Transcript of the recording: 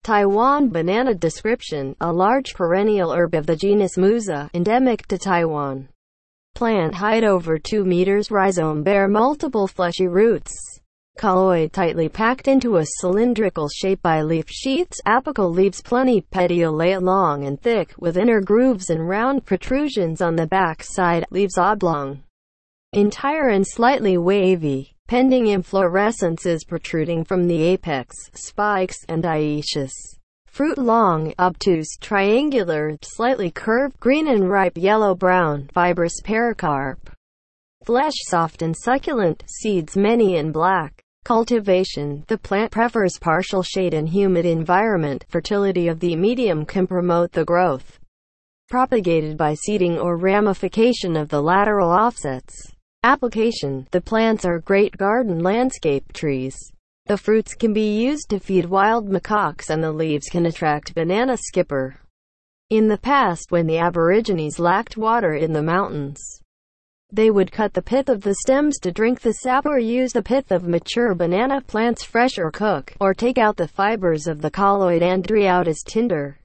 Taiwan banana. Description: a large perennial herb of the genus Musa, endemic to Taiwan. Plant height over 2 meters. Rhizome bear multiple fleshy roots. Colloid tightly packed into a cylindrical shape by leaf sheaths. Apical leaves plenty. Petiolate long and thick, with inner grooves and round protrusions on the back side. Leaves oblong, entire and slightly wavy. Pending inflorescences protruding from the apex. Spikes and dioecious. Fruit long, obtuse, triangular, slightly curved, green and ripe yellow-brown, fibrous pericarp. Flesh soft and succulent, seeds many and black. Cultivation: the plant prefers partial shade and humid environment. Fertility of the medium can promote the growth. Propagated by seeding or ramification of the lateral offsets. Application: the plants are great garden landscape trees. The fruits can be used to feed wild macaques and the leaves can attract banana skipper. In the past, when the Aborigines lacked water in the mountains, they would cut the pith of the stems to drink the sap, or use the pith of mature banana plants fresh, or cook, or take out the fibers of the colloid and tree out as tinder.